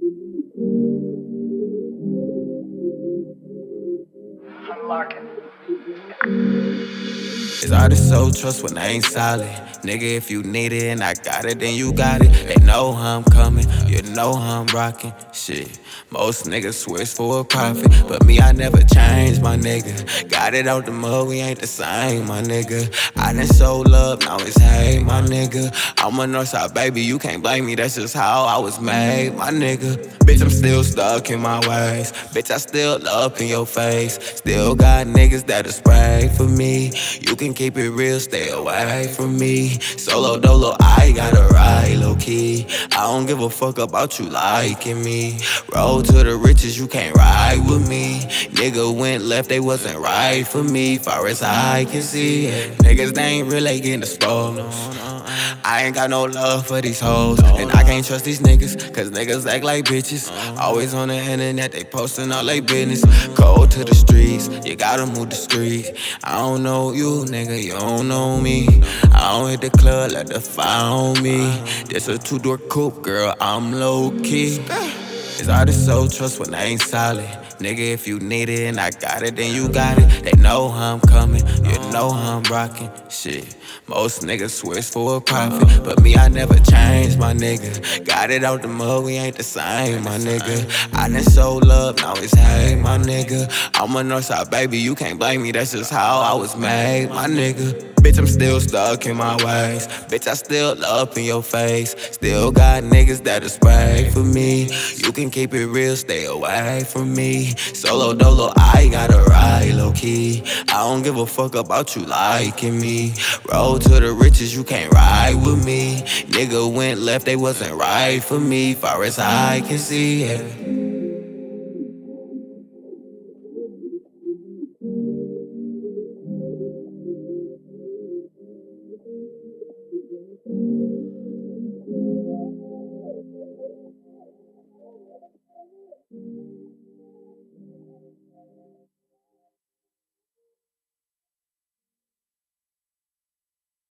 It's hard to show trust when I ain't solid. Nigga, if you need it and I got it, then you got it. They know how I'm coming, you know how I'm rocking. Shit, most niggas switch for a profit, but me, I never change, my nigga. Got it out the mud, we ain't the same, my nigga. I done show love, now it's hate, my nigga. I'm a Northside baby, you can't blame me, that's just how I was made, my nigga. Bitch, I'm still stuck in my ways. Bitch, I still up in your face. Still got niggas that'll spray for me. You can keep it real, stay away from me. Solo dolo, I gotta ride low key. I don't give a fuck about you liking me. Roll to the riches, you can't ride with me. Nigga went left, they wasn't right for me. Far as I can see, niggas they ain't really getting exposed. I ain't got no love for these hoes, and I can't trust these niggas, cause niggas act like bitches. Always on the internet, they posting all they business. Cold to the streets, you gotta move discreet. I don't know you, nigga, you don't know me. I don't hit the club, let the fire on me. This a two-door coupe, girl, I'm low-key. It's hard to show trust when I ain't solid. Nigga, if you need it and I got it, then you got it. They know how I'm coming, you know how I'm rocking. Shit, most niggas switch for a profit, but me, I never change, my nigga. Got it out the mud, we ain't the same, my nigga. I done show love, now it's hate, my nigga. I'm a Northside baby, you can't blame me, that's just how I was made, my nigga. Bitch, I'm still stuck in my ways. Bitch, I still up in your face. Still got niggas that'll spray for me. You can keep it real, stay away from me. Solo dolo, I gotta ride low key. I don't give a fuck about you liking me. Roll to the riches, you can't ride with me. Nigga went left, they wasn't right for me. Far as I can see, yeah.